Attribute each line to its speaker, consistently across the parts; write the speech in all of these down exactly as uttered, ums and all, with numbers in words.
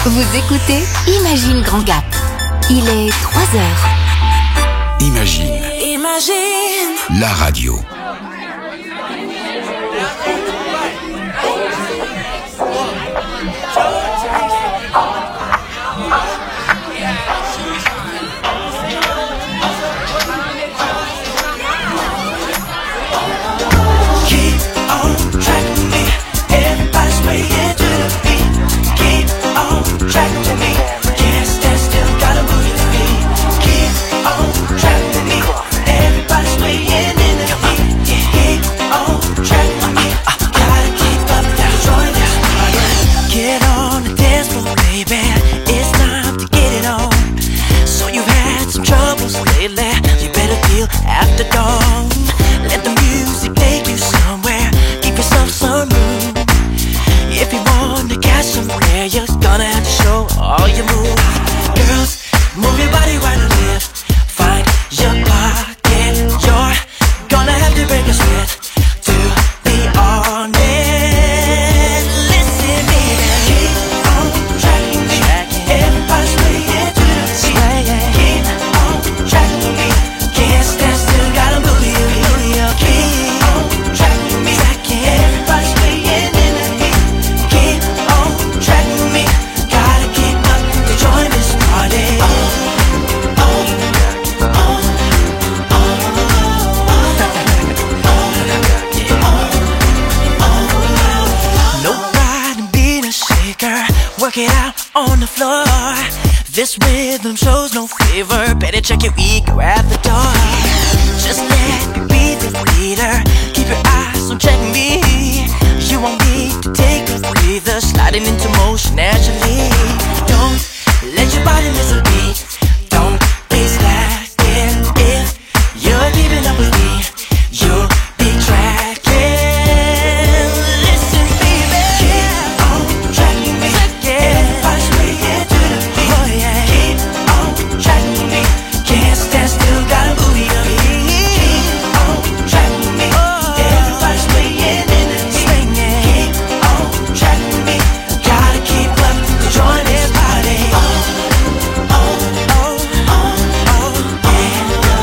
Speaker 1: Vous écoutez Imagine Grand Gap. Il est trois heures.
Speaker 2: Imagine.
Speaker 3: Imagine.
Speaker 2: La radio.
Speaker 3: After dawn, let the music take you somewhere. Give yourself some room. If you want to catch some air, you're gonna have to show all your moves. Girls, move your body right and left. Find your pocket. You're gonna have to break a sweat to be honest. Listen, baby, keep on tracking me. Everybody's swaying to the beat. Keep on tracking me. Can't stand still, gotta move you. Keep on tracking me. Everybody's swaying in the heat. Keep on tracking me. Gotta keep up to join this party. Oh, oh, oh, oh, oh. No pride in being a shaker. Work it out on the floor. This rhythm shows no favor. Better check your ego at the door. Just let me be the leader. Keep your eyes on check me. You won't need to take a breather. Sliding into motion naturally. Don't let your body miss a beat. Don't be slacking. If you're keeping up with me, you'll be tracking. Listen, baby, keep on tracking me. Everybody's swaying to the beat. Oh, yeah. Keep on tracking me. Can't stand still, gotta move your feet. Keep on tracking me. Everybody's swaying in the heat. Keep on tracking me. Gotta keep up to join this party. Oh, oh, oh, oh, oh, yeah.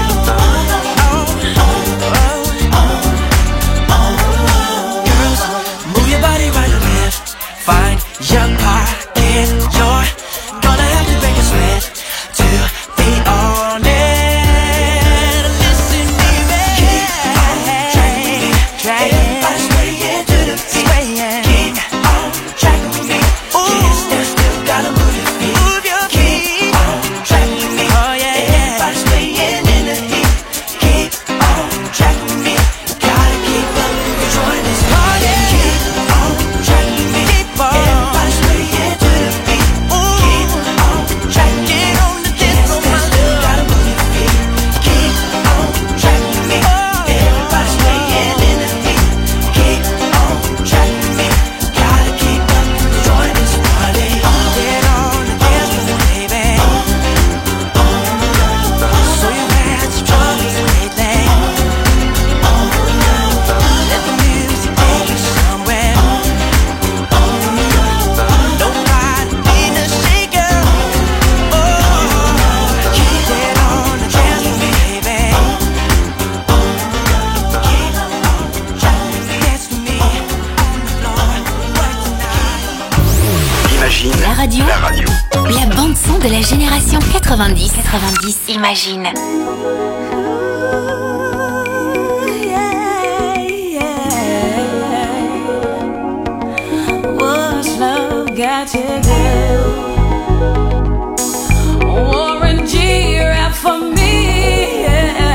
Speaker 3: Oh, oh, oh, oh. Girls, move your body right and left. Find your pocket. You're gonna have to break a sweat to be honest. Listen, baby, keep on tracking me. Everybody's swaying to the beat. Keep on tracking me. Can't stand still, gotta move your feet. Keep on tracking me. Everybody's swaying in the heat. Keep on tracking me. Gotta keep up to join this party. Keep on tracking me. Everybody's swaying to the beat. Keep on tracking me. Can't stand still, gotta move your feet. Keep on tracking me. Everybody's swaying in the heat. Keep on tracking me. Gotta keep up to join this party. Get on the dance floor, baby. So you've had some troubles lately. Let the music take you somewhere. No pride in a shaker. Oh, get on the dance floor, baby. Dance with me on the floor right tonight.
Speaker 2: Imagine.
Speaker 1: La radio.
Speaker 2: La radio.
Speaker 1: La bande son de la génération quatre-vingt-dix. quatre-vingt-dix. Imagine.
Speaker 4: What's love got to do? Warren G, rap for me.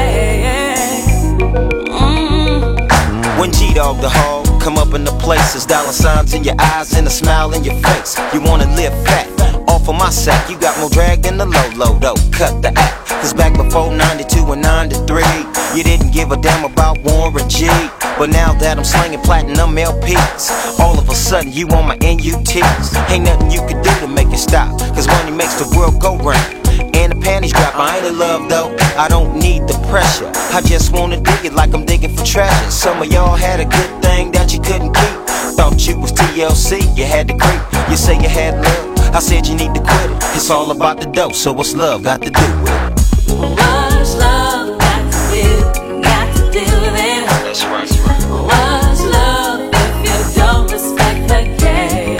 Speaker 4: Mm.
Speaker 5: When G-Dog the hog come up in the places, dollar signs in your eyes and a smile in your face. You wanna live fat, off of my sack. You got more drag than the low-low though. Cut the act, cause back before ninety-two and ninety-three, you didn't give a damn about Warren G. But now that I'm slinging platinum L Ps, all of a sudden you on my N U Ts. Ain't nothing you can do to make it stop, cause money makes the world go round. And the panties drop, I ain't in love though, I don't need the pressure. I just wanna dig it like I'm digging for treasure. Some of y'all had a good thing that you couldn't keep. Thought you was T L C, you had to creep. You say you had love, I I said you need to quit it. It's all about the dough, so what's love got to do with it?
Speaker 4: What's love got to do, got to do with it?
Speaker 5: That's right, that's right.
Speaker 4: What's love if you don't respect the game?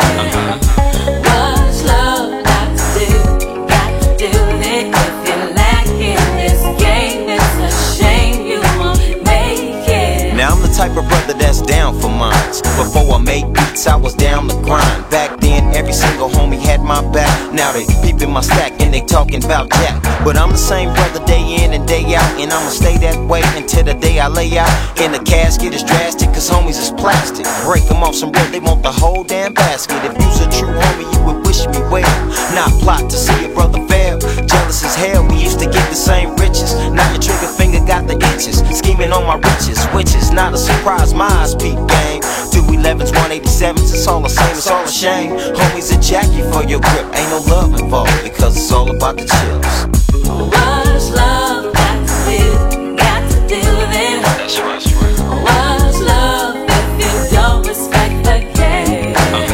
Speaker 4: What's love got to do, got to do with it? If you're lacking this game, it's a shame you won't make it.
Speaker 5: Now I'm the type of brother that's down for mines. Before I made beats, I was down the grind. Back then, every single homie had my back. Now they peeping my stack and they talking about Jack. But I'm the same brother day in and day out, and I'ma stay that way until the day I lay out. In the casket is drastic, cause homies is plastic. Break them off some bread, they want the whole damn basket. If you's a true homie, you would wish me well, not plot to see a brother fail. Jealous as hell, we used to get the same riches. Now your trigger finger got the itches, scheming on my riches, which is not a surprise. My eyes peep game, two elevens, one eighty-sevens, it's all the same, it's all a shame. Homies a jacky for your grip, ain't no love involved, because it's all about the chills.
Speaker 4: What's love got to do, got to do with it?
Speaker 5: That's right, that's right.
Speaker 4: What's love if you don't respect the game?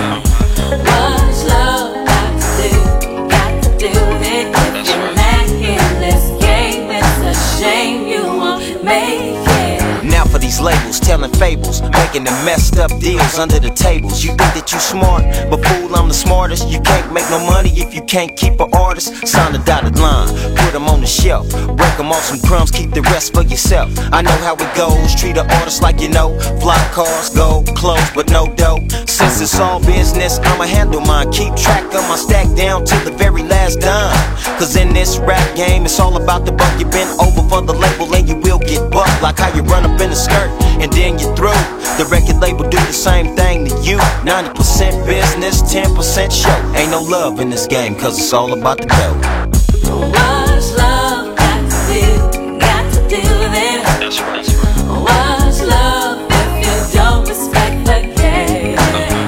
Speaker 4: What's love got to do, got to do with it? If you're lacking this game, it's a shame you won't make it.
Speaker 5: Now for these labels, telling fables, making the messed up deals under the tables. You think that you smart, but fool, I'm the smartest. You can't make no money if you can't keep an artist. Sign a dotted line, put them on the shelf, break them off some crumbs, keep the rest for yourself. I know how it goes, treat an artist like you know. Fly cars, gold, clothes, but no dough. Since it's all business, I'ma handle mine. Keep track of my stack down to the very last dime. Cause in this rap game, it's all about the buck. You been over for the label and you will get bucked. Like how you run up in a skirt and then you're through. The record label do the same thing to you. ninety percent business, ten percent show. Ain't no love in this game, cause it's all about the dough.
Speaker 4: What's love got to do, got to do with it?
Speaker 5: That's right, that's right.
Speaker 4: What's love if you don't respect the game?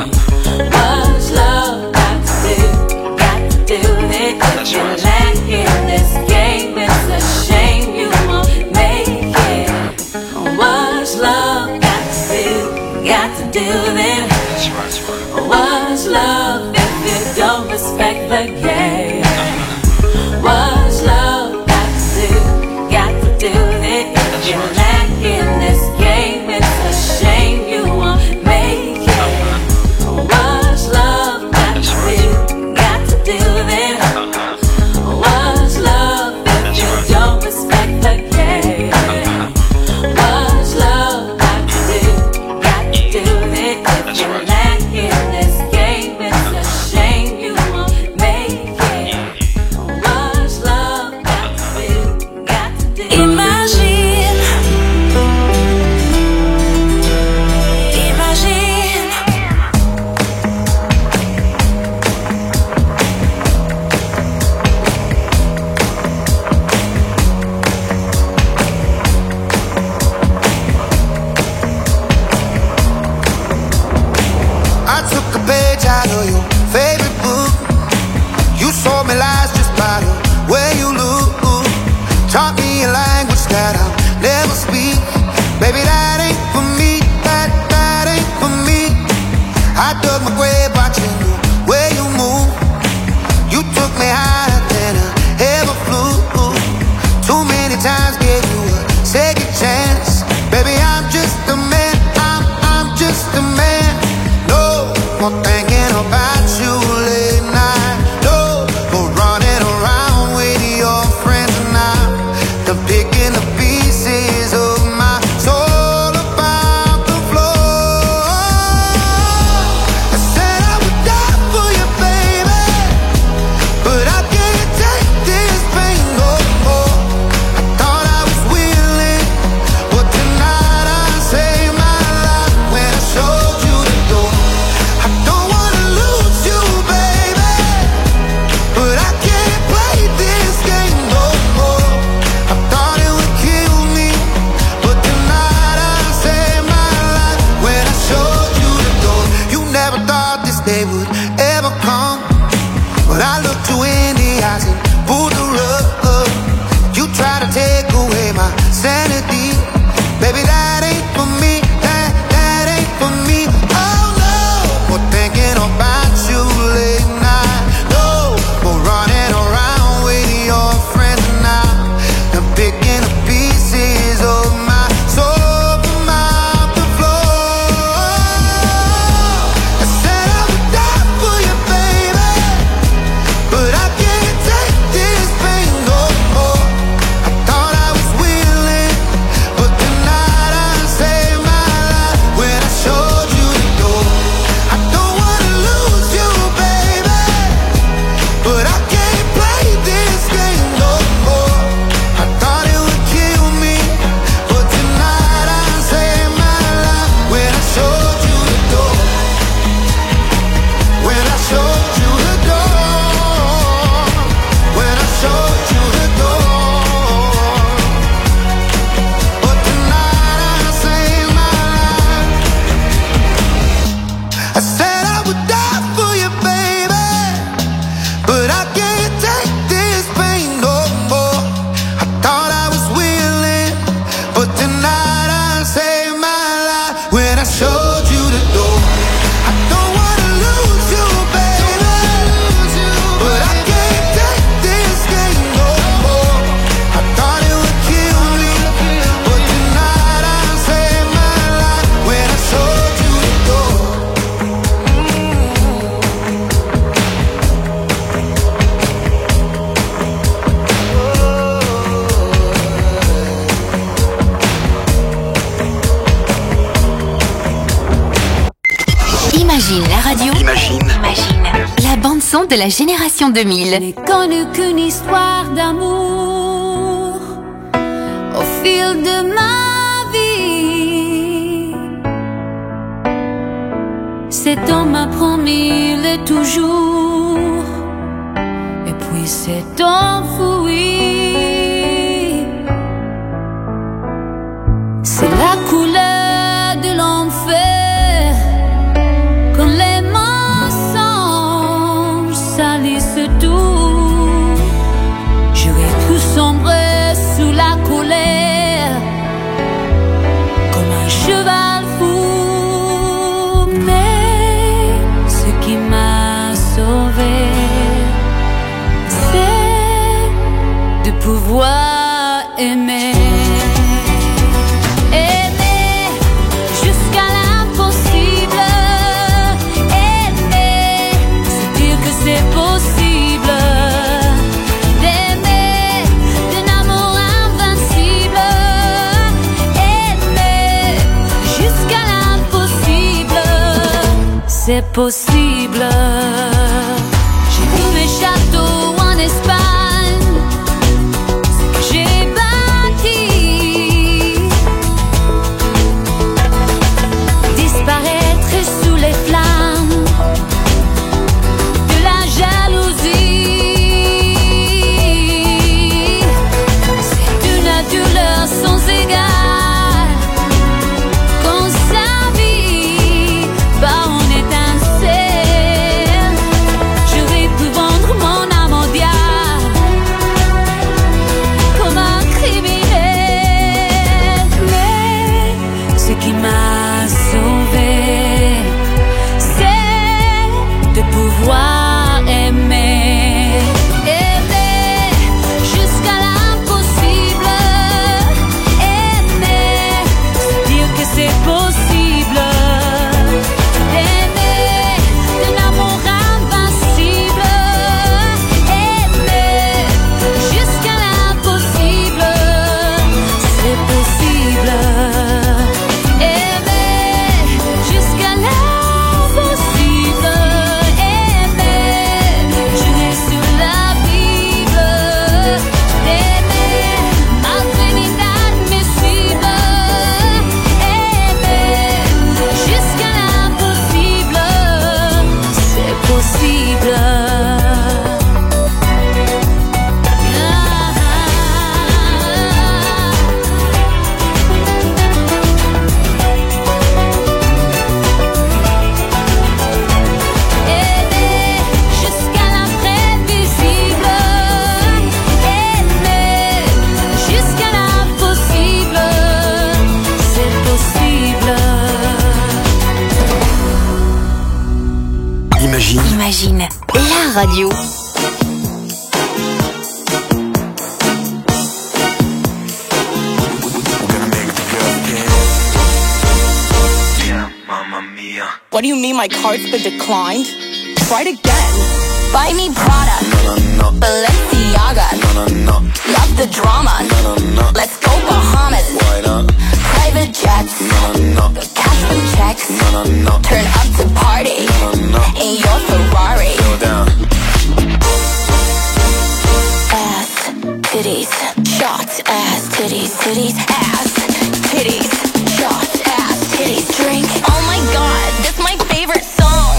Speaker 4: What's love got to do, got to do with it? If you're lacking this game, it's a shame you won't make it. What's love got to do, got to do with it?
Speaker 5: That's right, that's right.
Speaker 4: What's love if you don't respect the game? What's love got to do, got to do with it? If you're lacking this game, it's a shame you won't make it. What's love got to do, got to do with it? What's love if you don't respect the game? What's love got to do, got to do with it? If you're lacking this game, it's a shame you won't make it. What's love got to do, got to do? Imagine, imagine.
Speaker 2: I took a page out of your favorite book. You sold me lies just by the way you look. Taught me a language that I'll never speak. Baby, that ain't for me, that, that ain't for me. I dug my grave watching the way you move. You took me higher than I ever flew. Too many times gave you a second chance. Baby, I'm just a man, I'm, I'm just a man. No more thinking about you late night. No more running around with your friends now. The picking the pieces of my soul about the floor. I said I would die for you, baby, but I can't take this pain no more. I thought I was willing, but tonight I saved my life when I showed you the door. I don't wanna lose you, baby, but I can't play this game no more. I thought it would kill me, but tonight I saved my life when I showed you the door. You never thought this day would ever come, but I looked you in the eyes and pulled the rug. You tried to take away my sanity. Baby, that ain't for me, that, that ain't for me. Oh no, more thinking about you late night. No
Speaker 1: chansons de la génération deux mille.
Speaker 4: N'est connu qu'une histoire d'amour au fil de ma vie. Cet homme m'a promis le toujours, et puis s'est enfoui. C'est la couleur de l'enfer quand les mensonges salissent tout. J'aurais pu sombrer sous la colère comme un cheval fou, mais ce qui m'a sauvé, c'est de pouvoir aimer. C'est possible. J'ai vu mes châteaux en Espagne, ce que j'ai bâti, disparaître sous les flammes de la jalousie. C'est une douleur sans égale qu'on s'habille par en étincelle. J'aurais pu vendre mon âme au diable comme un criminel, mais ce qui m'a sauvé, c'est de pouvoir aimer, aimer jusqu'à l'impossible, aimer, se dire que c'est possible, d'aimer d'un amour invincible, aimer jusqu'à l'impossible, c'est possible. Aimer jusqu'à l'impossible, aimer, jurer sur la Bible, d'aimer malgré l'inadmissible, aimer jusqu'à l'impossible, c'est possible. Aimer jusqu'à l'imprévisible, aimer jusqu'à l'impossible, c'est possible.
Speaker 6: Imagine,
Speaker 1: Imagine, la radio.
Speaker 7: What do you mean my card's been declined? Try it again.
Speaker 8: Buy me Prada, Balenciaga, love the drama, let's go Bahamas, private jets, cash and checks, turn up to party, in your Ferrari. Ass, titties, shots, ass, titties, titties, ass, titties, shots, ass, titties, drink. Oh my god, that's my favorite song.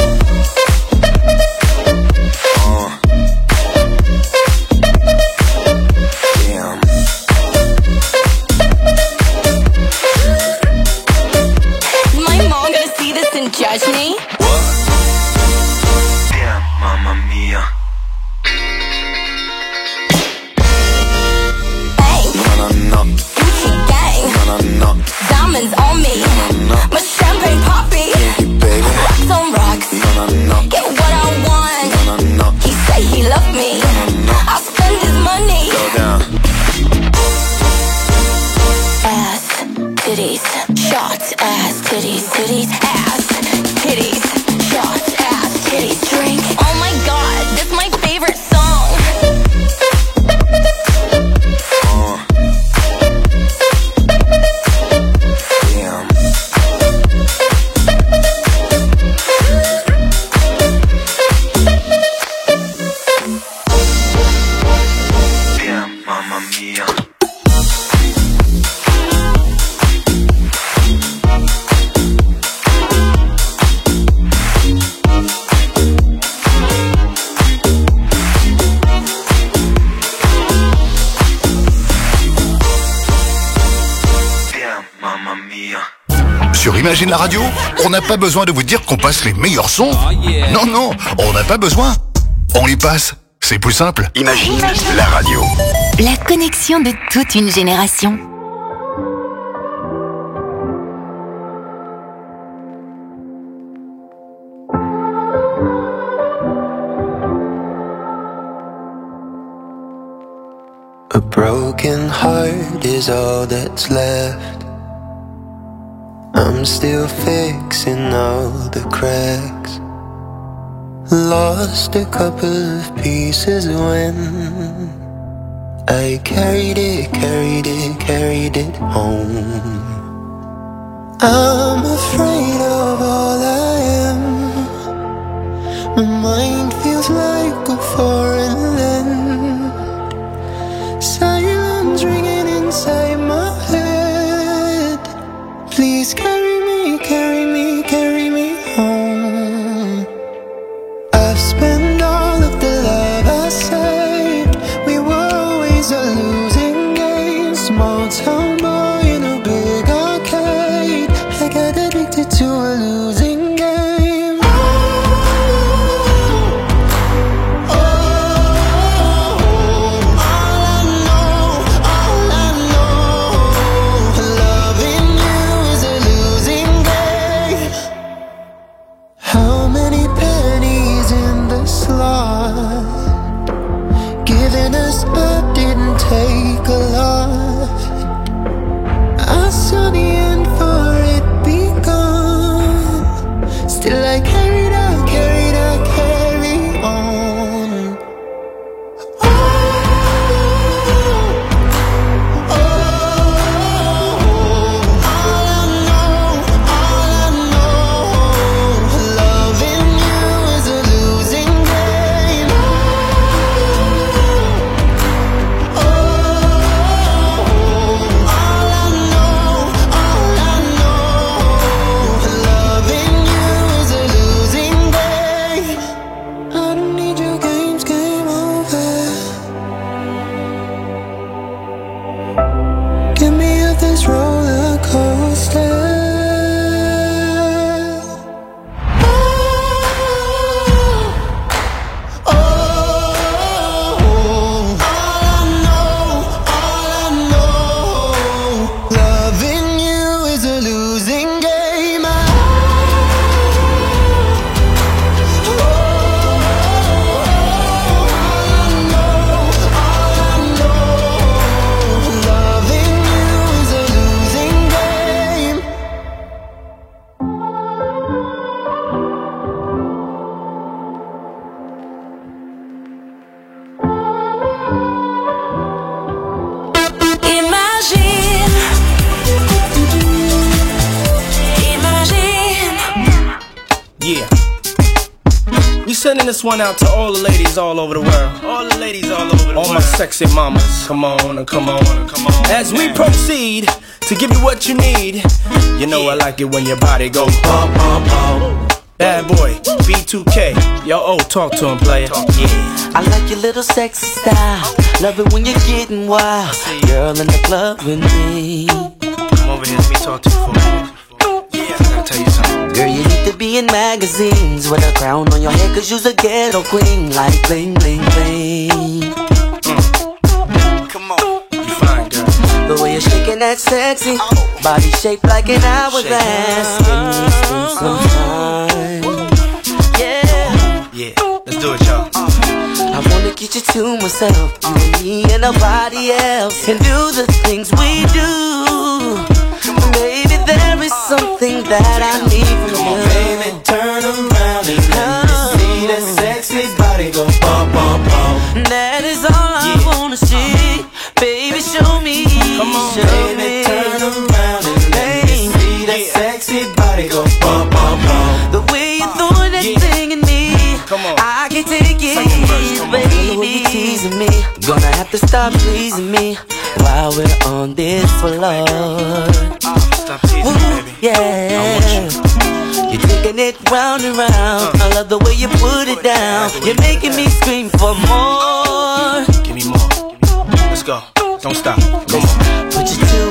Speaker 8: Is my mom gonna see this and judge me? Bang, Gucci gang, diamonds on me, my champagne poppy, rocks on rocks, get what I want. He say he love me, I'll spend his money. Ass, titties, shots, ass, titties, titties, ass, titties, shots, ass, titties, drink. Oh my god, that's my favorite song.
Speaker 6: Imagine la radio, on n'a pas besoin de vous dire qu'on passe les meilleurs sons. Non, non, on n'a pas besoin. On les passe, c'est plus simple.
Speaker 1: Imagine la radio. La connexion de toute une génération.
Speaker 9: A broken heart is all that's left. I'm still fixing all the cracks. Lost a couple of pieces when I carried it, carried it, carried it home. I'm afraid of all I am. My mind feels like a foreign land. Silence ringing inside my head. Please carry me, carry me, carry me home. I've spent all of the love I saved. We were always a losing game. Small town boy in a big arcade. I got addicted to a losing game. Oh, oh, oh, all I know, all I know, loving you is a losing game. How many pennies in the slot? Giving us up didn't take a lot. I saw the end for it begun. Still I carried on, carried on, carry on. Oh, oh, all I know, all I know, loving you is a losing game. Oh, all I know, all I know, loving you is a losing game. I don't need your games, game over. Get me off this roller coaster. Oh, oh, all I know, all I know, loving you is a losing game. I, oh, all I know, all I know, loving you is a losing game.
Speaker 3: Imagine, imagine.
Speaker 10: Yeah. We sending this one out to all the ladies all over the world. All the ladies all over the all world. All my sexy mamas. Come on and come on and come on. As we proceed to give you what you need. You know I like it when your body goes bump, bump, bump. Bad boy, B two K. Yo, oh, talk to him, player. Yeah.
Speaker 11: I like your little sexy style. Love it when you're getting wild. Girl in the club with me.
Speaker 10: Come over here, let me talk to you for a minute. Yeah, I gotta tell you something.
Speaker 11: Girl, you need to be in magazines with a crown on your head, cause you's a ghetto queen. Like bling, bling, bling.
Speaker 10: Mm. Come on, you fine, girl.
Speaker 11: The way you're shaking that sexy body shaped like an hourglass. Give me spend some time. Yeah.
Speaker 10: Yeah, let's do it, y'all.
Speaker 11: I wanna get you to myself, you and me and nobody else, and do the things we do. Baby, there is something that I need from
Speaker 9: Come
Speaker 11: you.
Speaker 9: on, baby, turn around and let me see that sexy body go bump, bump, bump.
Speaker 11: That is all I wanna see. Baby, show me.
Speaker 10: Come on,
Speaker 11: show
Speaker 9: Baby,
Speaker 11: me.
Speaker 9: turn around and let me see that sexy body go bump, bump, bump.
Speaker 11: The way you throw that
Speaker 10: Yeah.
Speaker 11: thing in me,
Speaker 10: Come on.
Speaker 11: I can't take it,
Speaker 10: Second verse, come on.
Speaker 11: baby. The way you teasing me, gonna have to stop pleasing me while we're on this floor.
Speaker 10: Stop teasing me, baby.
Speaker 11: Yeah.
Speaker 10: I want you.
Speaker 11: You're taking it round and round. I love the way you put it down. You're making me scream for more.
Speaker 10: Give me more. Let's go. Don't stop. Come on.
Speaker 11: Put your two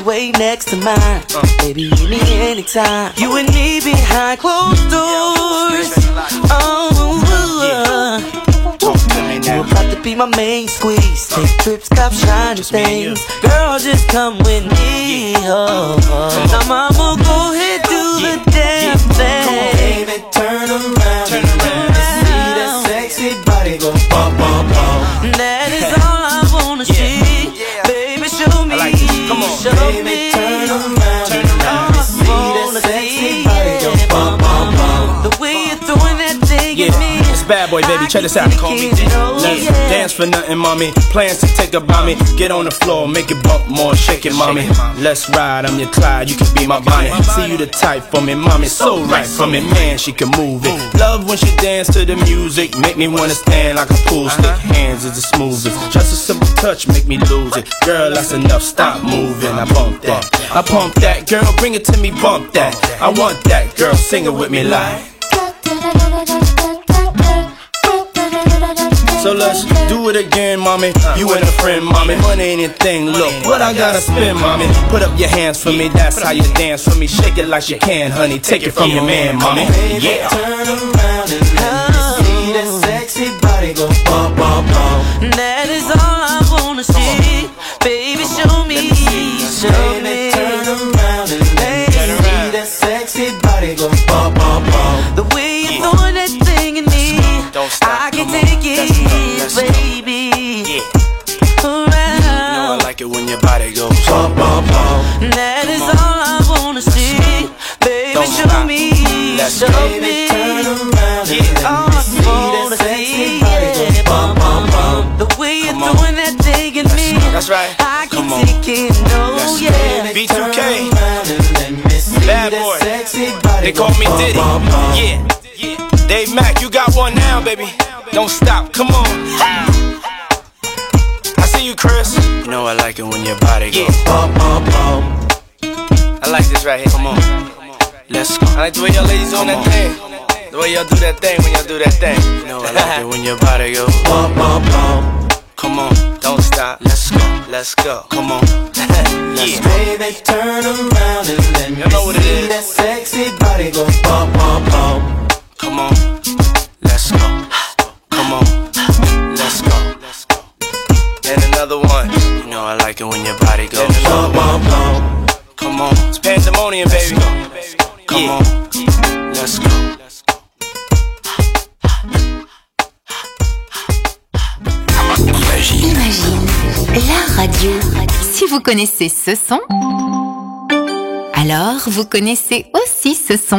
Speaker 11: way next to mine. uh. Baby, meet me anytime. You and me behind closed doors. Oh, uh, you about to be my main squeeze. Take trips, cop shiny things. Girl, just come with me. Oh, oh. Now mama, go ahead, do the damn thing.
Speaker 3: Come on, baby, turn around. Turn around. See that sexy body go bum, bum, bum.
Speaker 11: That is all I wanna see. Baby, show me. Come on, show
Speaker 3: baby,
Speaker 11: me.
Speaker 3: turn around. Turn around. See that sexy body go bum, bum, bum.
Speaker 11: The way you're throwing that thing
Speaker 10: yeah.
Speaker 11: at me.
Speaker 10: It's bad boy, baby, check this out. Call me Let's yeah. dance for nothing, mommy. Plans to take about me. Get on the floor, make it bump more, shake it, mommy. Let's ride, I'm your Clyde, you can be my Bonnie. See you the type for me, mommy, so right for me, man, she can move it. Love when she dance to the music, make me wanna stand like a pool stick. Hands is the smoothest, just a simple touch make me lose it. Girl, that's enough, stop moving. I bump that, I pump that, girl, bring it to me, bump that. I want that, girl, sing it with me like. So let's do it again, mommy. You and a friend, mommy. Money ain't a thing, look what I gotta spend, mommy. Put up your hands for me, that's how you dance for me. Shake it like you can, honey. Take it from your man, mommy. Yeah.
Speaker 3: Turn around and let me see that sexy body go bum, bum, bum.
Speaker 11: That is all I wanna see. Baby, show me, show me.
Speaker 3: Turn around and let me see that sexy body go bum, bum, bum.
Speaker 11: The way you're throwing that thing in me, I can take it, baby.
Speaker 10: Yeah.
Speaker 11: Around.
Speaker 10: You know I like it when your body goes
Speaker 3: bum, bum, bum.
Speaker 11: That is all I wanna see. Baby,
Speaker 10: Don't
Speaker 11: show
Speaker 10: stop.
Speaker 11: me,
Speaker 10: Let's
Speaker 11: show
Speaker 10: baby,
Speaker 11: me.
Speaker 3: Turn around and
Speaker 11: Yeah.
Speaker 3: let me see that sexy body go bum, bum, bum.
Speaker 11: The way you're throwing that thing in me,
Speaker 10: That's right.
Speaker 11: I can
Speaker 10: Come on.
Speaker 11: take it, no,
Speaker 10: Let's
Speaker 11: yeah.
Speaker 10: B two K.
Speaker 3: Bad
Speaker 10: boy.
Speaker 3: They
Speaker 10: They call me Diddy. Yeah. Yeah. Dave Mack, you got one now, baby. Don't stop. Come on. I see you, Chris. You know I like it when your body goes yeah.
Speaker 3: bum, bum, bum.
Speaker 10: I like this right here. Come on. Let's go. I like the way y'all ladies on that thing. The way y'all do that thing when y'all do that thing. You know I like it when your body goes
Speaker 3: bum, bum, bum.
Speaker 10: Come on, don't stop. Let's go. Let's go. Come on.
Speaker 3: Let's
Speaker 10: yeah.
Speaker 3: baby, turn around and let me
Speaker 10: you know what it
Speaker 3: see
Speaker 10: is.
Speaker 3: that sexy body go bum, bum, bum.
Speaker 10: Come on. Let's go. Come on. Let's go. Let's go. And another one. You know I like it when your body goes
Speaker 3: bum, bum, bum.
Speaker 10: Come on. It's pandemonium, baby. Come yeah. on. Let's go.
Speaker 1: Imagine la radio. Si vous connaissez ce son, alors vous connaissez aussi ce son.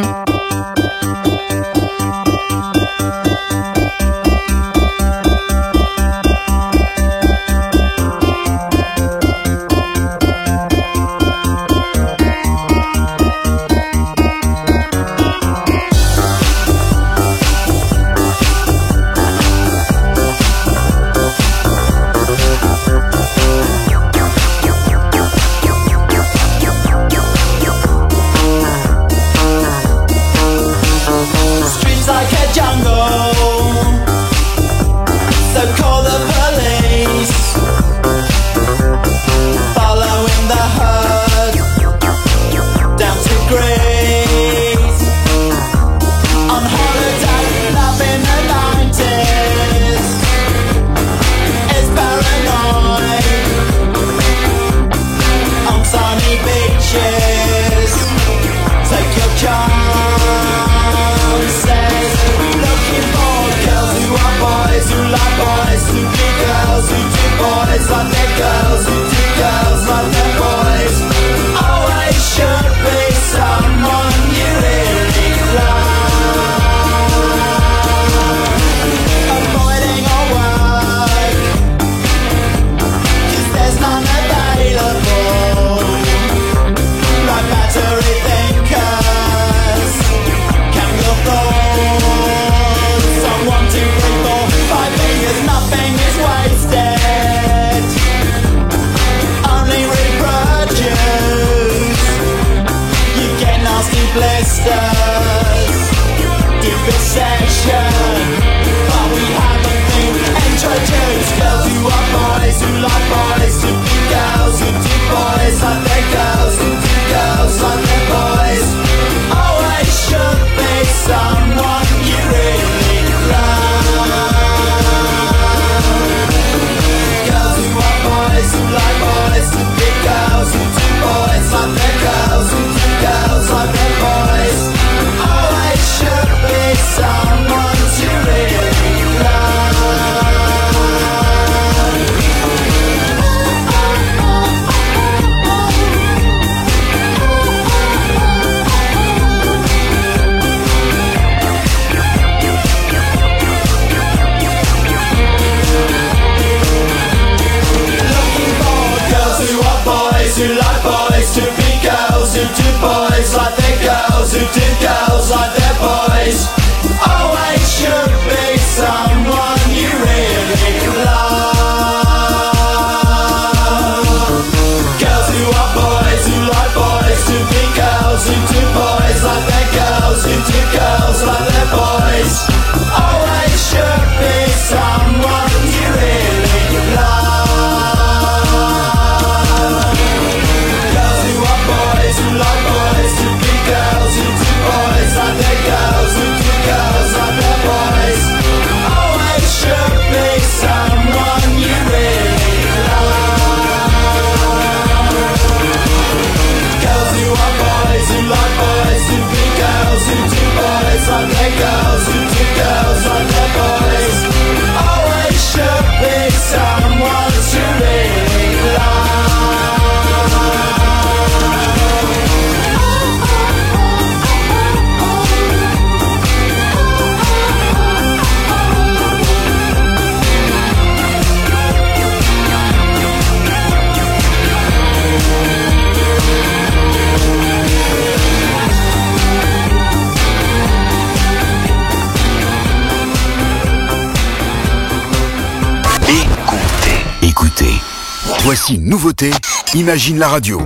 Speaker 12: Voici une nouveauté, Imagine la radio.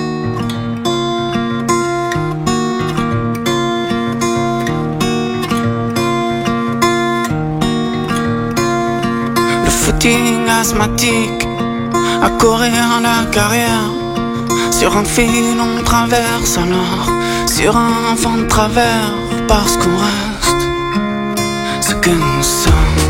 Speaker 9: Le footing asthmatique, à courir la carrière. Sur un fil on traverse alors, sur un vent de travers, parce qu'on reste ce que nous sommes.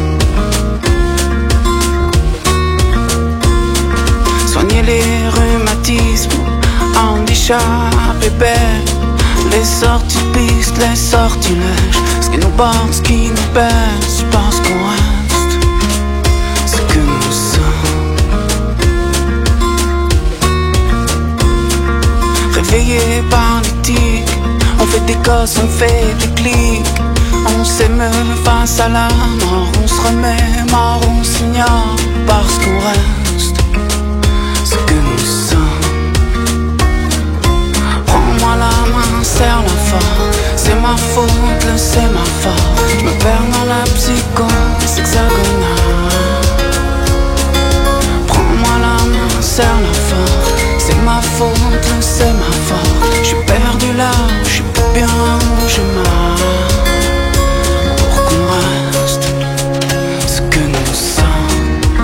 Speaker 9: Soigner les rhumatismes, handicap et bête, les sorties de piste, les sortilèges, ce qui nous porte, ce qui nous baisse, parce qu'on reste ce que nous sommes. Réveillés par l'éthique, on fait des gosses, on fait des clics, on s'émeut face à la mort, on se remet mort, on s'ignore, parce qu'on reste ce que nous sommes. Prends-moi la main, serre-la fort, c'est ma faute, le c'est ma faute. Je me perds dans la psychose hexagonale. Prends-moi la main, serre-la fort, c'est ma faute, le c'est ma faute. Je suis perdu là, je suis pas bien où je m'arrête. Pour qu'on reste ce que nous sommes.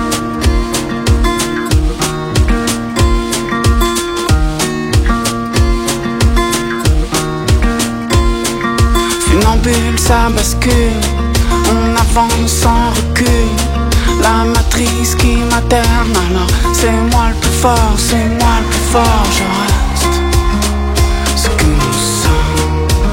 Speaker 9: Funambule, ça bascule, on avance sans recul. La matrice qui materne, alors c'est moi le plus fort, c'est moi le plus fort, je reste ce que nous sommes.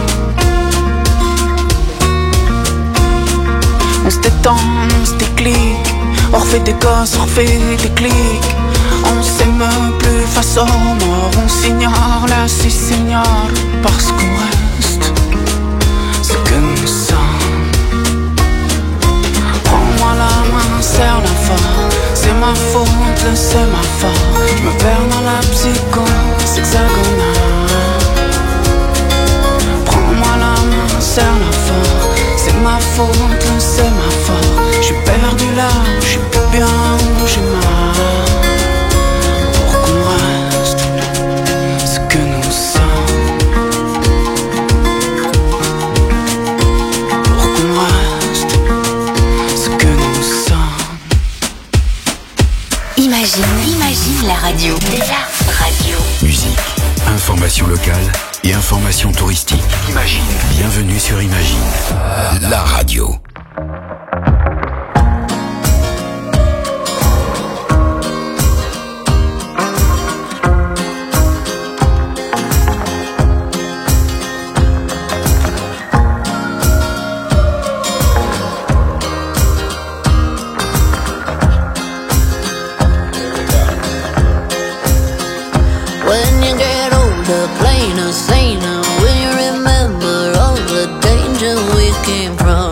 Speaker 9: On se détend, on se déclic, on refait des gosses, on refait des clics. On s'émeut plus face aux morts, on s'ignore, là si s'ignore, parce qu'on reste ce que nous sommes. Prends-moi la main, serre-la fort, c'est ma faute, le c'est ma faute. Je me perds dans la psychose hexagonale. Prends-moi la main, serre-la fort, c'est ma faute, le c'est ma faute. Je suis perdu là, je suis plus bien où je m'arrête. Pour qu'on reste ce que nous sommes. Pour qu'on reste ce que nous sommes.
Speaker 1: Imagine, imagine la radio. La radio.
Speaker 12: Musique, information locale et information touristique. Imagine. Bienvenue sur Imagine, la radio.
Speaker 13: When you get older, plainer, saner, will you remember all the danger we came from?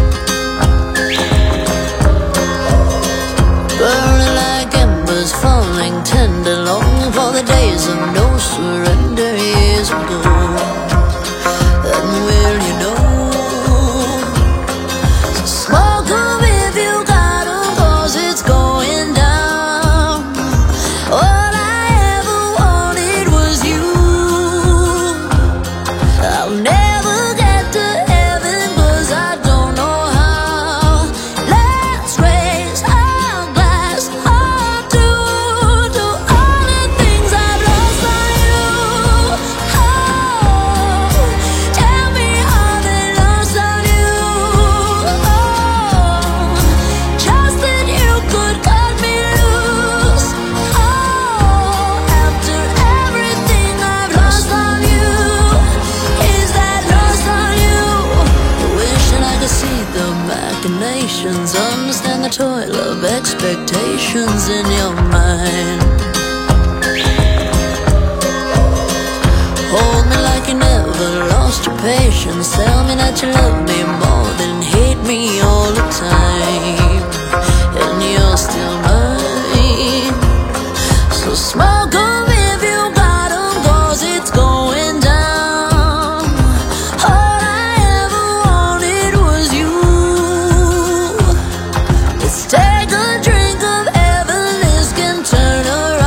Speaker 13: Burning like embers, falling tender, longing for the days of no surrender years ago. And will you know? So smoke 'em if you got 'em, 'cause it's going down. All I ever wanted was you. I'll never get to heaven 'cause I don't know how. Let's raise our glass up to, to all the things I've lost on you. Oh, tell me how they lost on you. Oh, just that you could cut me loose. Oh, after everything I've lost on you, is that lost on you? Wishing I could see the machinations, understand the toil of expectations in your mind. Hold me like you never lost your patience. Tell me that you love me more than hate me all the time. And you're still mine. So smoke 'em if you got 'em, 'cause it's going down. All I ever wanted was you. Let's take a drink of heaven, this can turn around.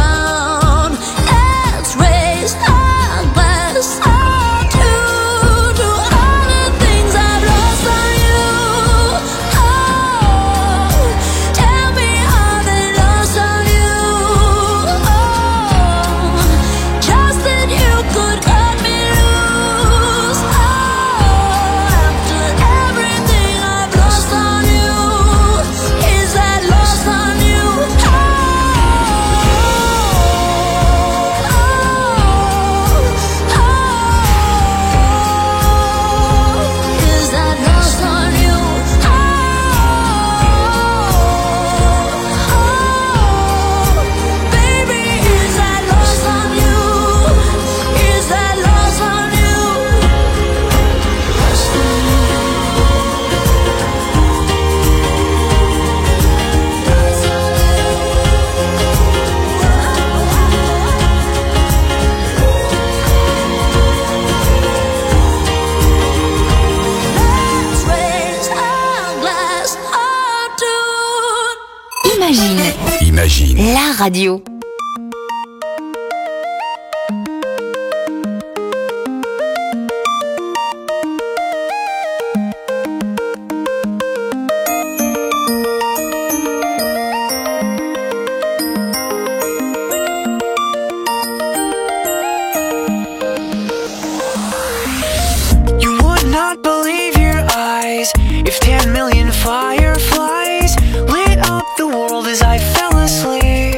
Speaker 1: Imagine.
Speaker 12: Imagine.
Speaker 1: La radio.
Speaker 3: If ten million fireflies lit up the world as I fell asleep,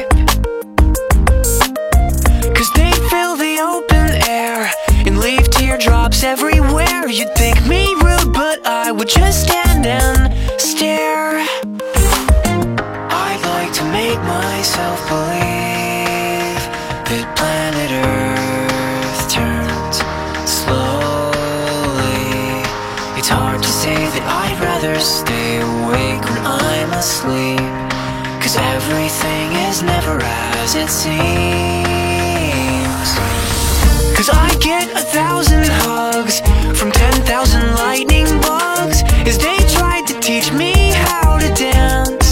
Speaker 3: 'cause they'd fill the open air and leave teardrops everywhere. You'd think me rude, but I would just stand and stare. I'd like to make myself believe that planet Earth turns slowly. It's hard to say that I'd rather stay awake when I'm asleep, 'cause everything is never as it seems. 'Cause I get a thousand hugs from ten thousand lightning bugs as they tried to teach me how to dance.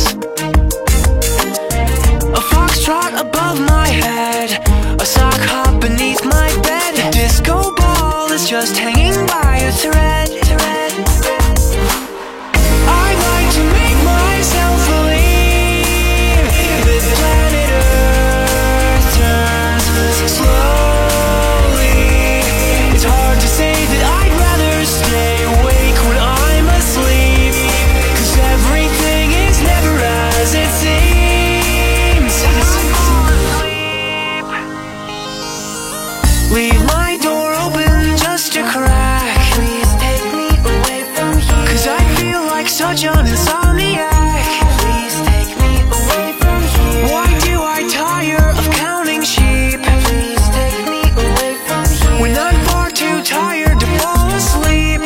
Speaker 3: A foxtrot above my head, a sock hop beneath my bed, a disco ball is just hanging by a thread. I'd like to make myself believe that planet Earth turns slowly. It's hard to say that I'd rather stay awake when I'm asleep, 'cause everything is never as it seems. Leave my door open just a crack. Please take me away from here, 'cause I feel like such an insomniac. Please take me away from here. Why do I tire of counting sheep? Please take me away from here, when I'm far too tired to fall asleep.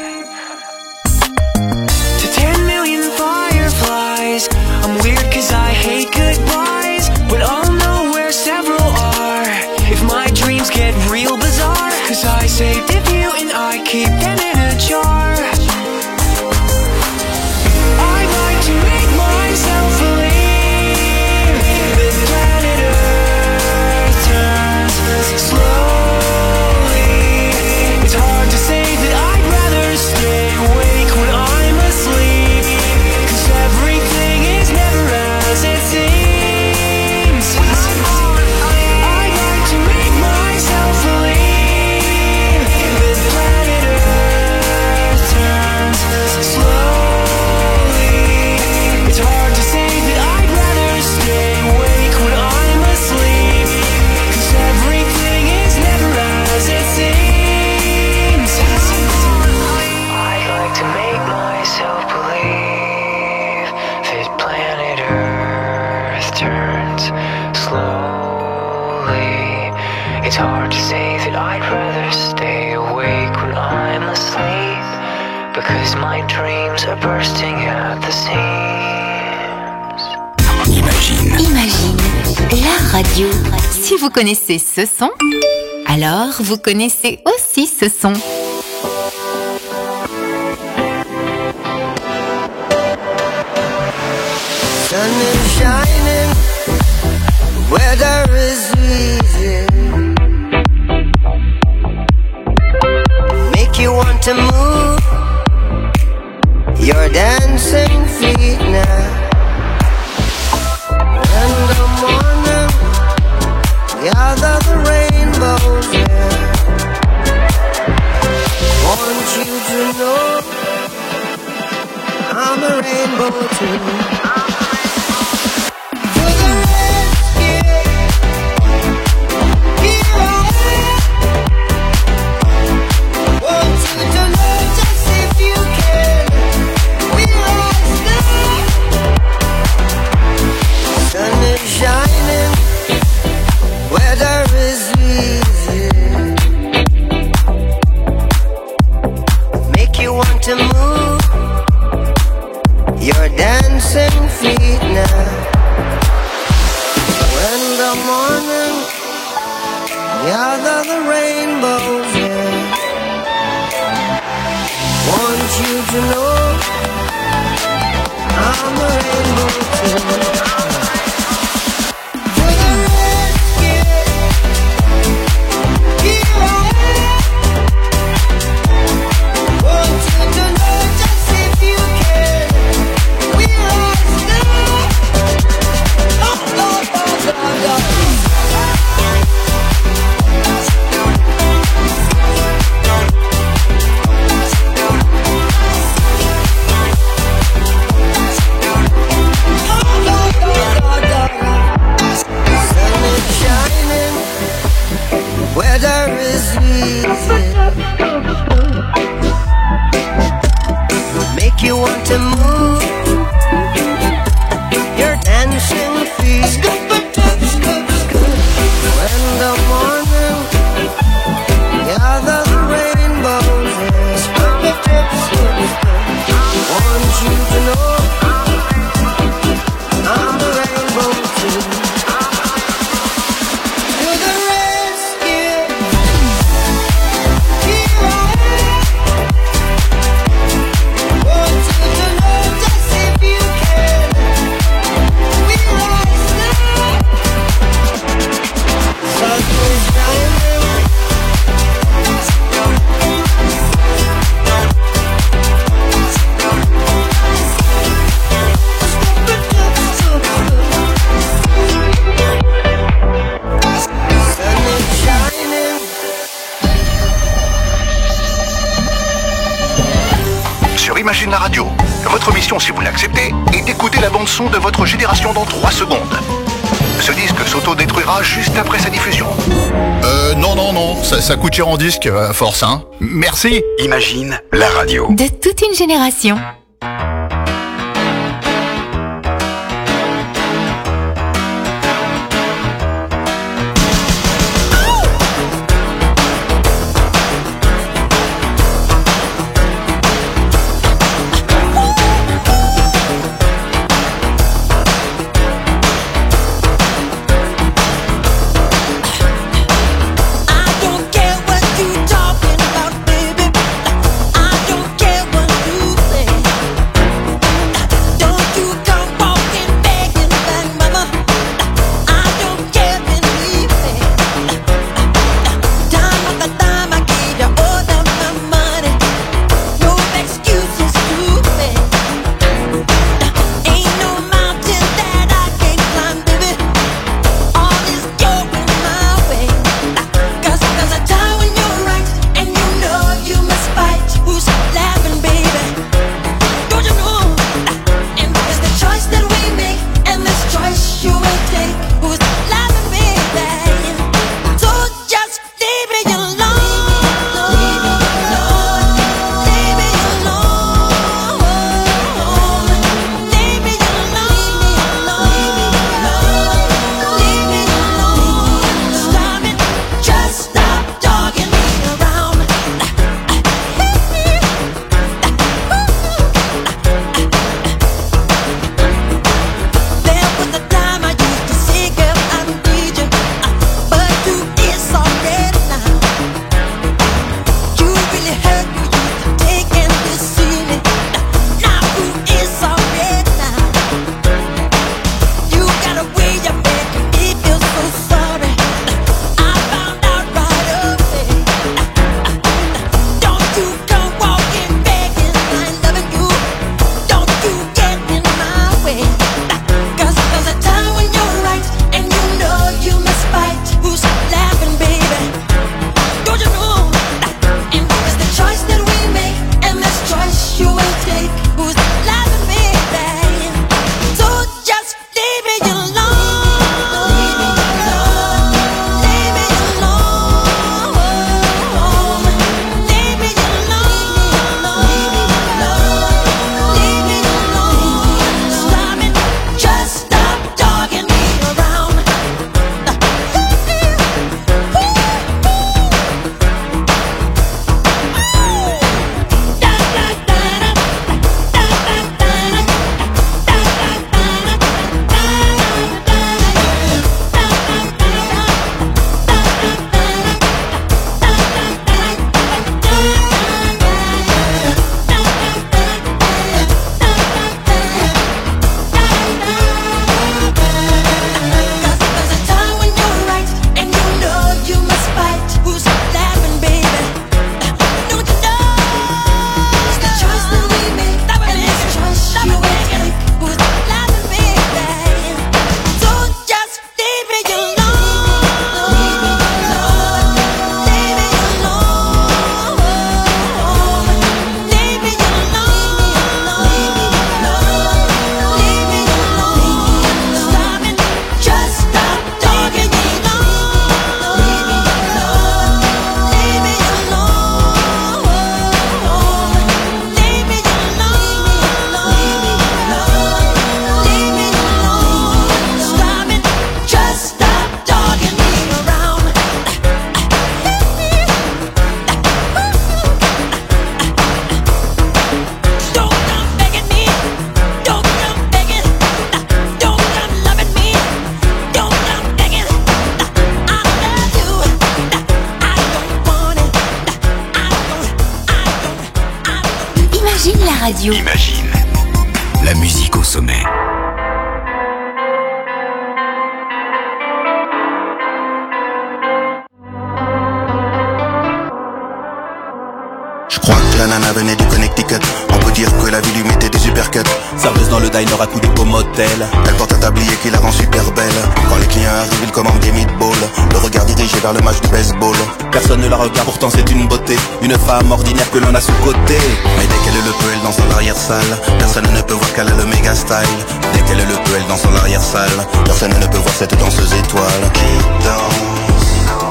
Speaker 3: To ten million fireflies, I'm weird 'cause I hate goodbyes, but I'll know where several are if my dreams get real bizarre, 'cause I saved a few and I keep them in a jar. I'd like to make myself believe that planet Earth turns slowly. It's hard to say that I'd rather stay awake when I'm asleep, 'cause everything is never as it seems. I'd like to make myself believe that planet Earth turns slowly. It's hard to say that I'd rather stay awake when I'm asleep, 'cause everything is never as it seems. I'd like to make myself believe that planet Earth turns slowly. It's hard to say that I'd rather stay awake when I'm asleep, because my dreams are bursting at the seams.
Speaker 12: Imagine.
Speaker 1: Imagine. La radio. Si vous connaissez ce son, alors vous connaissez aussi ce son.
Speaker 2: Sun is shining, weather is easy. Make you want to move your dancing feet now. In the morning, gather the rainbows, yeah. Want you to know I'm a rainbow too. Shining, weather is easy. Make you want to move your dancing feet now. When the morning gather the rainbows, yeah. Want you to know I'm a rainbow too.
Speaker 6: Votre mission, si vous l'acceptez, est d'écouter la bande-son de votre génération dans trois secondes. Ce disque s'auto-détruira juste après sa diffusion. Euh, non, non, non, ça, ça coûte cher en disque, à force, hein. Merci.
Speaker 12: Imagine la radio.
Speaker 1: De toute une génération.
Speaker 12: radio. Imagine la musique au sommet.
Speaker 14: Je crois que la nana venait du Connecticut. On peut dire que la vie lui mettait des uppercuts. basket. Serveuse dans le diner à coups au motel.
Speaker 15: Elle porte un tablier qui la rend super belle. Quand les clients arrivent, ils commandent des meatballs. Le regard dirigé vers le match du baseball.
Speaker 14: Personne ne la regarde, pourtant c'est une beauté. Une femme ordinaire que l'on a sous-côté.
Speaker 15: Mais dès qu'elle le peut, elle danse dans l'arrière-salle. Personne ne peut voir qu'elle a le méga style. Dès qu'elle le peut, elle danse dans l'arrière-salle. Personne ne peut voir cette danseuse étoile. Qui danse,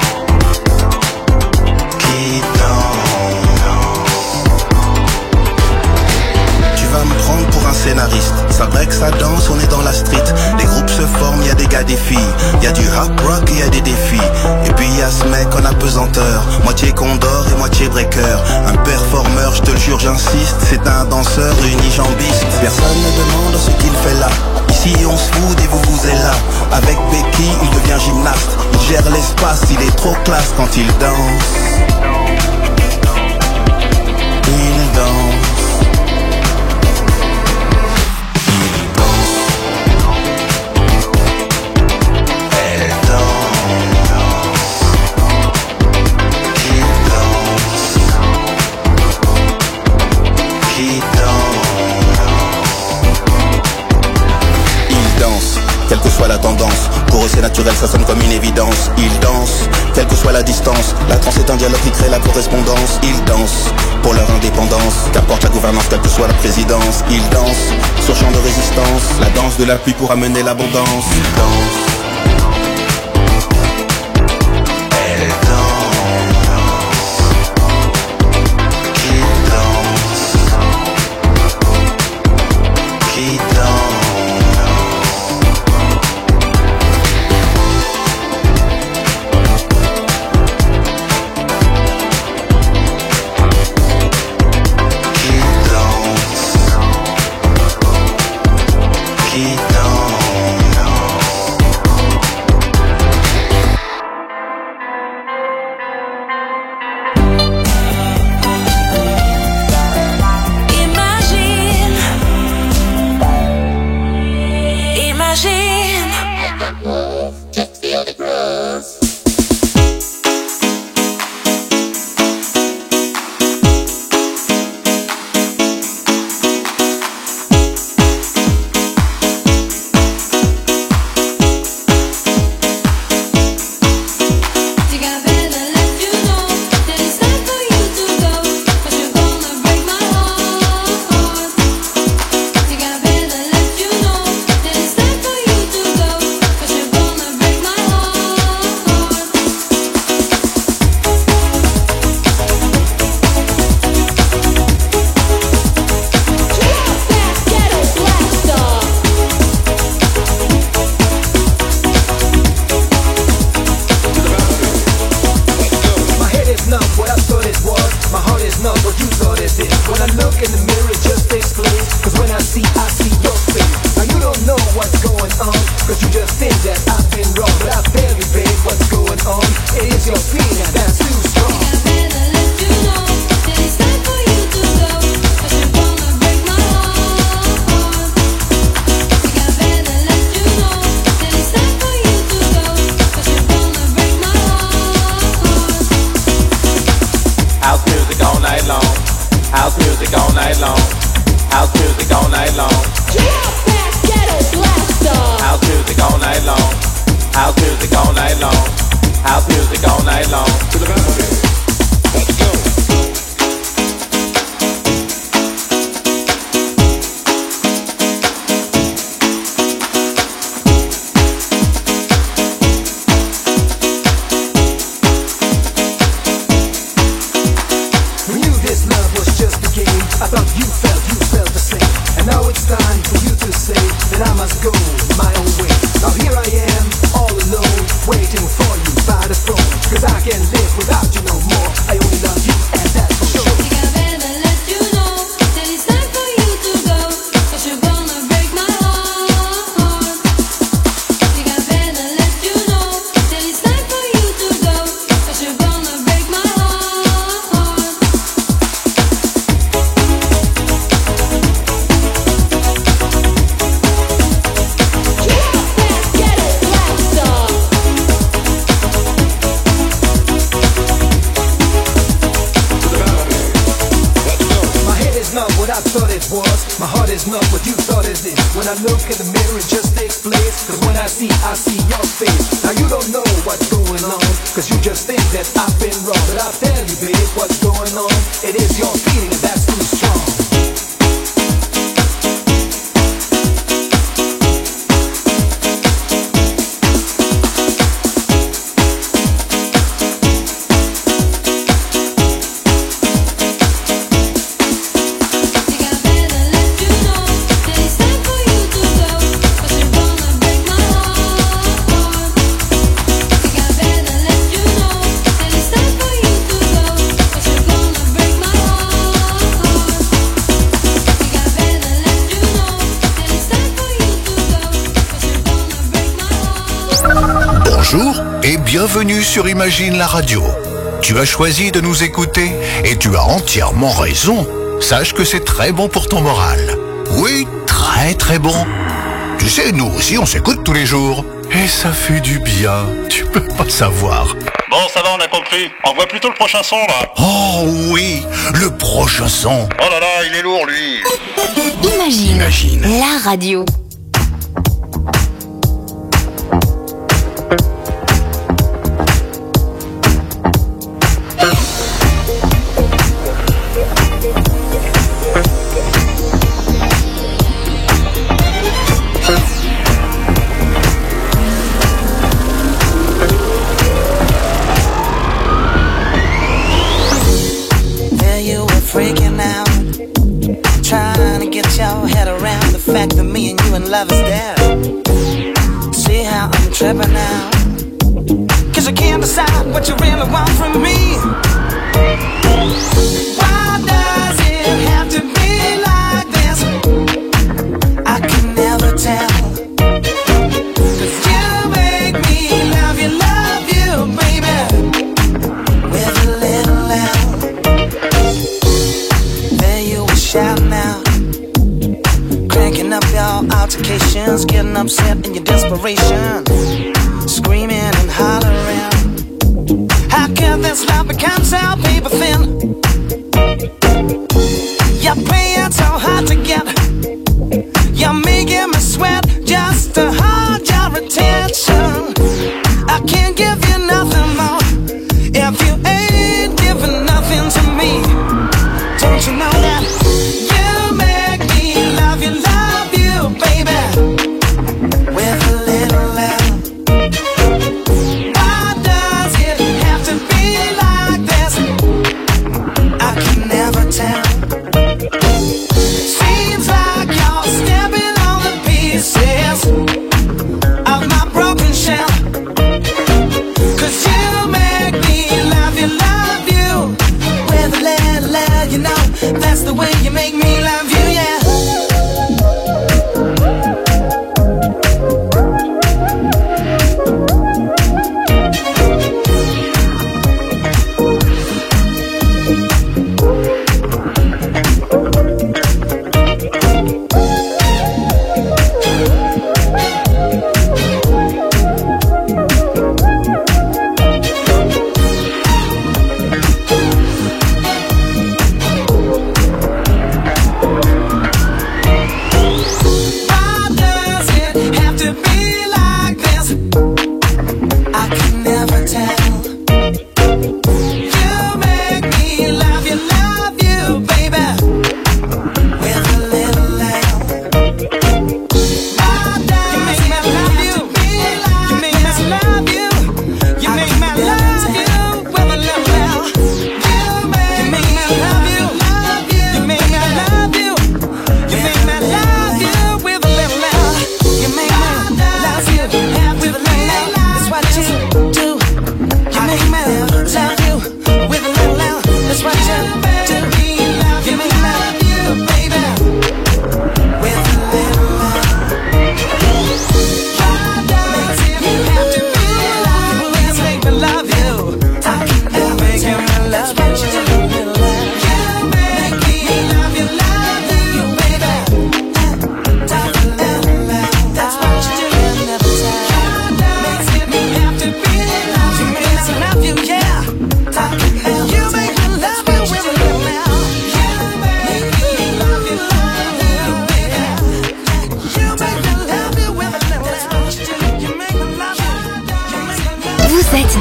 Speaker 15: qui danse.
Speaker 14: Tu vas me prendre pour un scénariste. Ça break, ça danse, on est dans la street. Les groupes se forment, y a des gars, des filles. Y a du rap rock et y a des défis. Et puis y a ce mec en apesanteur, moitié condor et moitié breaker. Un performeur, je te le jure, j'insiste. C'est un danseur unijambiste. Personne ne demande ce qu'il fait là. Ici on se fout et vous vous êtes là. Avec Becky, il devient gymnaste. Il gère l'espace, il est trop classe quand il danse. Il danse. Quelle que soit la tendance, pour eux c'est naturel, ça sonne comme une évidence. Ils dansent, quelle que soit la distance. La trance est un dialogue qui crée la correspondance. Ils dansent, pour leur indépendance. Qu'importe la gouvernance, quelle que soit la présidence. Ils dansent, sur champ de résistance. La danse de la pluie pour amener l'abondance. Ils dansent.
Speaker 8: Get
Speaker 16: is not what you thought it is. When I look in the mirror it just takes place. Cause when I see, I see your face. Now you don't know what's going on, cause you just think that I've been wrong. But I'll tell you babe, what's going on. It is your feeling and that's too strong.
Speaker 6: Bonjour et bienvenue sur Imagine la radio. Tu as choisi de nous écouter et tu as entièrement raison. Sache que c'est très bon pour ton moral. Oui, très très bon. Tu sais, nous aussi on s'écoute tous les jours. Et ça fait du bien, tu peux pas savoir.
Speaker 17: Bon, ça va, on a compris. Envoie plutôt le prochain son, là.
Speaker 6: Oh oui, le prochain son.
Speaker 17: Oh là là, il est lourd, lui.
Speaker 1: Imagine,
Speaker 6: Imagine.
Speaker 1: la radio.
Speaker 11: Freaking out, trying to get your head around the fact that me and you in love is dead. See how I'm tripping now, cause I can't decide what you really want from me. Why does it have to be like this? I can never tell, cause you make me love you, love you, baby, with a little L. Shouting out, cranking up your altercations, getting upset in your desperation, screaming and hollering. How can this love become so paper thin? You're playing so hard to get, you're making me sweat just to hold your attention. I can't give you nothing more if you ain't giving nothing to me. Don't you know that? You make me love you, love you, baby, with a little love. Why does it have to be like this?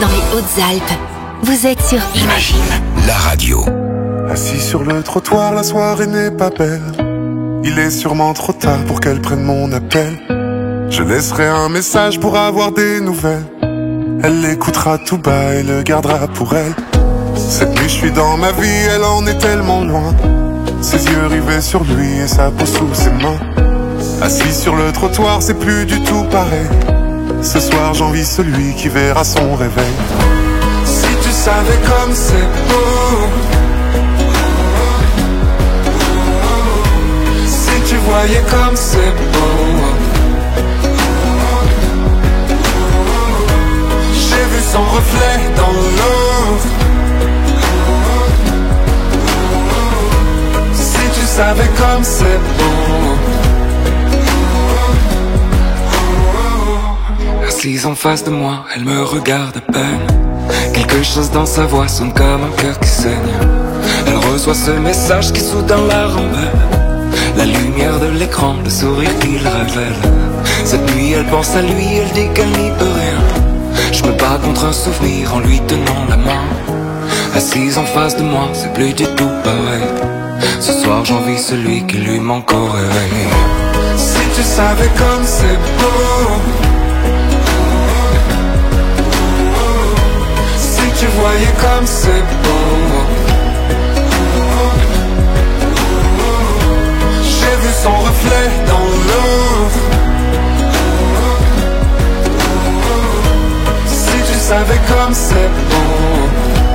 Speaker 1: dans les Hautes-Alpes. Vous êtes sur Imagine,
Speaker 12: la radio.
Speaker 18: Assis sur le trottoir, la soirée n'est pas belle. Il est sûrement trop tard pour qu'elle prenne mon appel. Je laisserai un message pour avoir des nouvelles. Elle l'écoutera tout bas et le gardera pour elle. Cette nuit je suis dans ma vie, elle en est tellement loin. Ses yeux rivés sur lui et sa peau sous ses mains. Assis sur le trottoir, c'est plus du tout pareil. Ce soir j'envie celui qui verra son réveil. Si tu savais comme c'est beau, si tu voyais comme c'est beau. J'ai vu son reflet dans l'eau. Si tu savais comme c'est beau.
Speaker 19: Assise en face de moi, elle me regarde à peine. Quelque chose dans sa voix sonne comme un cœur qui saigne. Elle reçoit ce message qui soudain la rembelle. La lumière de l'écran, le sourire qu'il révèle. Cette nuit elle pense à lui, elle dit qu'elle n'y peut rien. Je me bats contre un souvenir en lui tenant la main. Assise en face de moi, c'est plus du tout pareil. Ce soir j'envie celui qui lui manque au réveil.
Speaker 18: Si tu savais comme c'est beau, si tu voyais comme c'est beau. J'ai vu son reflet dans l'eau. Si tu savais comme c'est beau.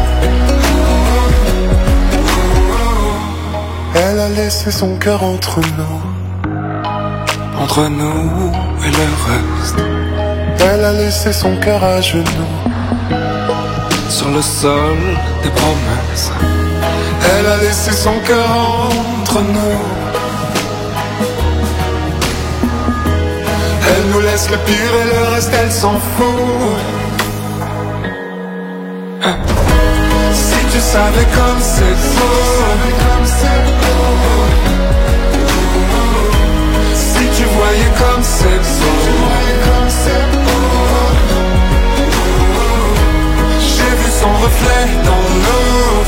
Speaker 18: Elle a laissé son cœur entre nous.
Speaker 19: Entre nous et le reste.
Speaker 18: Elle a laissé son cœur à genoux.
Speaker 19: Sur le sol des promesses.
Speaker 18: Elle a laissé son cœur entre nous. Elle nous laisse le pire et le reste elle s'en fout. Si tu savais comme c'est beau, si tu voyais comme c'est beau. J'ai vu son reflet dans l'eau.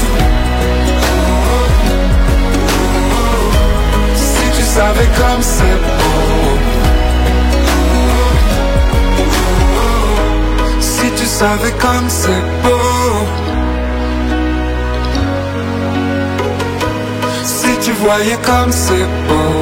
Speaker 18: Si tu savais comme c'est beau. Si tu savais comme c'est beau. Si tu voyais comme c'est beau.